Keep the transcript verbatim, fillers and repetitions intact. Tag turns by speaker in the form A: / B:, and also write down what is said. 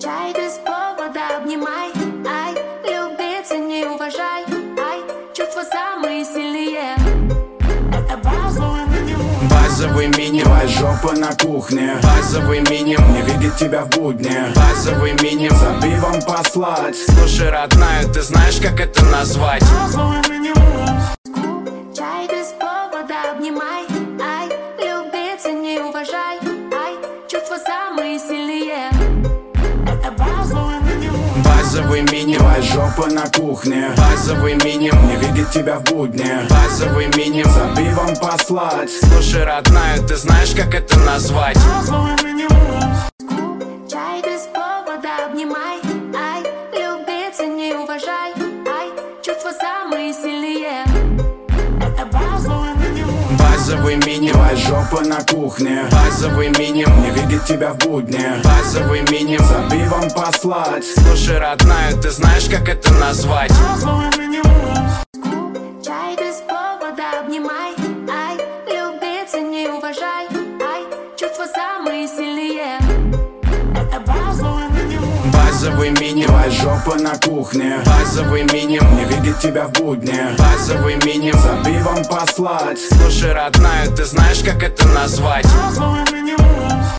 A: Чай без повода обнимай, ай, любиться не уважай, ай, чувства самые сильные. Это базовый минимум.
B: Базовый минимум. Твоя жопа на кухне. Базовый минимум. Не видит тебя в будне. Базовый минимум. За пивом послать. Слушай, родная, ты знаешь, как это назвать?
A: Базовый минимум. Чай без повода обнимай, ай, любиться не уважай, ай, чувства самые сильные. Это базовый минимум.
B: Базовый минимум. Твоя жопа на кухне. Базовый минимум. Не видит тебя в будне. Базовый минимум. За пивом послать. Слушай, родная, ты знаешь, как это назвать?
A: Базовый минимум. Чай без повода обнимай, ай, любиться не уважай, ай, чувства самые сильные. Это базовый минимум.
B: Базовый минимум. Твоя жопа на кухне. Базовый минимум. Не видит тебя в будне. Базовый минимум. За пивом послать. Слушай, родная, ты знаешь, как это назвать?
A: Базовый минимум. Чай без повода обнимай, ай, любиться не уважай, ай, чувства самые сильные. Это базовый минимум.
B: Базовый минимум. Твоя жопа на кухне. Базовый минимум. Не видит тебя в будне. Базовый минимум. За пивом послать. Слушай, родная, ты знаешь, как это назвать?
A: Базовый минимум.